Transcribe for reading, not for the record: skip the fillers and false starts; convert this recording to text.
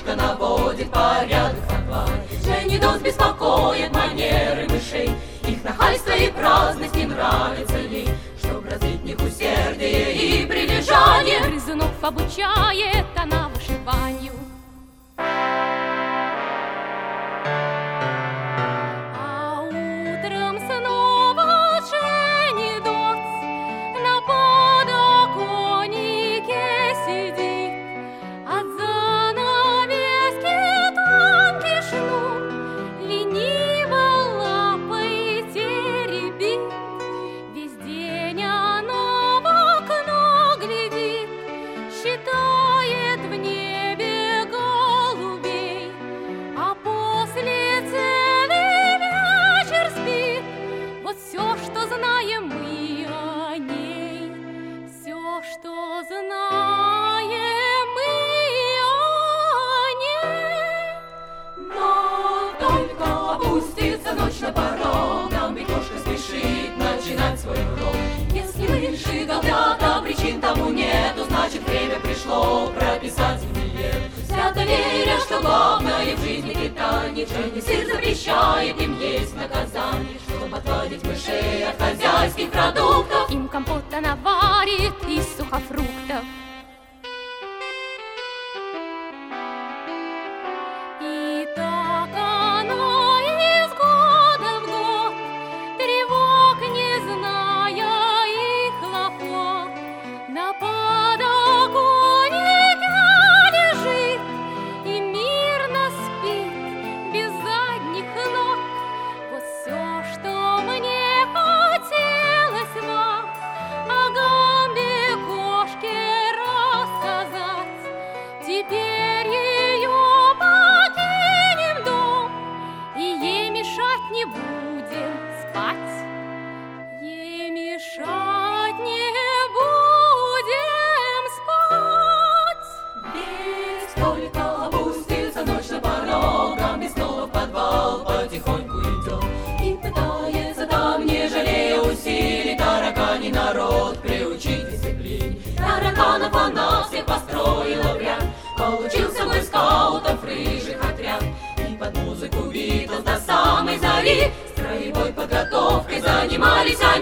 Антошка наводит порядок на дворе. Женя Дос беспокоит манеры мышей, их нахальство и праздность не нравится ей. Чтоб развить в них усердие и прилежание, грызунов обучает она вышиванию. А утром снова Женя Дос на подоконнике сидит, от занавески тонкий шнур лениво лапой теребит. Весь день она в окно глядит, считает в небе голубей, а после целый вечер спит. Вот все, что знаем мы о ней, все, что знаем мы о ней. но только опустится ночь на порог, нам Бекошка спешит начинать свой урок. Если мыши галдят, а причин тому нету, значит время пришло прописать виньет. Свято веря, что главное в жизни питание, Женя сыр запрещает им есть наказание. Чтобы отводить мышей от хозяйских продуктов, Им компота наварит из сухофруктов. И так оно из года в год, тревог не зная и хлопот, на подоконнике лежит и мирно спит без задних ног. Вот все, что мне хотелось вам о Гамбе кошке рассказать. Теперь ее покинем дом и ей мешать не будем спать. Ей мешать не будем спать. ведь только опустится ночь на порог, Гамби снова в подвал потихоньку идет и пытается там, не жалея усилий, тараканий народ приучить дисциплине. Тараканов она всех построила в ряд, получился бойскаутов рыжих отряд, и под музыку Битлз до самой зари строевой подготовкой занимались они.